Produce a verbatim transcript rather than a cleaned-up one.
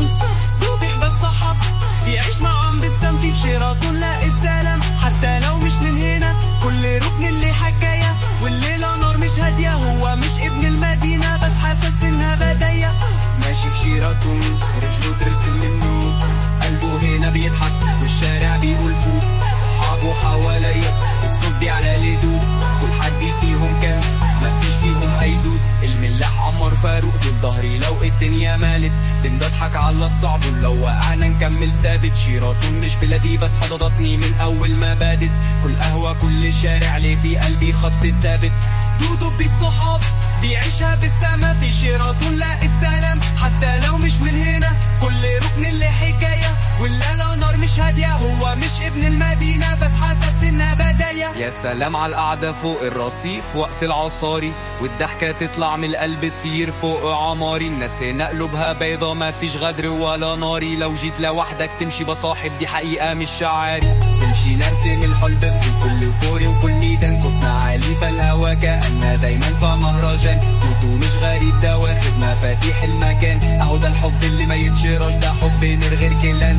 الشمس. ذوبح بس صحاب بيعيش معهم بالسم في شيراتون لاقي السلام حتى لو مش من هنا. كل ركن اللي حكاية والليلة نار مش هادية. هو مش ابن المدينة بس حاسس انها بداية. ماشي في شيراتون رجله ترسم منه قلبه هنا بيضحك والشارع بيقول فوق. صحابه حواليا الصوت بيعلى لدود كل حد فيهم كنز مفيش فيهم اي زود. الملاح عمر فاروق ضد ظهري لو الدنيا مالت تم اضحك على الصعب ولو وقعنا نكمل ثابت. شيراتون مش بلادي بس حضضتني من اول ما بادت. كل قهوة كل شارع ليه في قلبي خط ثابت. دودو بالصحاب بيعيشها بالسما في شيراتون لاقي السلام حتى لو مش من هنا. كل ركن اللي حكاية والليلة نار مش هادية. هو مش ابن المدينة بس حاسس انها بداية. يا سلام على القعدة فوق الرصيف وقت العصاري والضحكة تطلع من القلب تطير فوق عماري. الناس هنا قلوبها بيضة ما فيش غدر ولا ناري. لو جيت لوحدك تمشي بصاحب دي حقيقة مش شعاري. تمشي نرسم الحلم في كل كوري وكل ميدان. صوتنا عالي فالهوا كأننا دايما في مهرجان. دودو مش غريب ده واخد مفاتيح المكان. اهو ده الحب اللي ما يتشراش ده حب من غير كلام.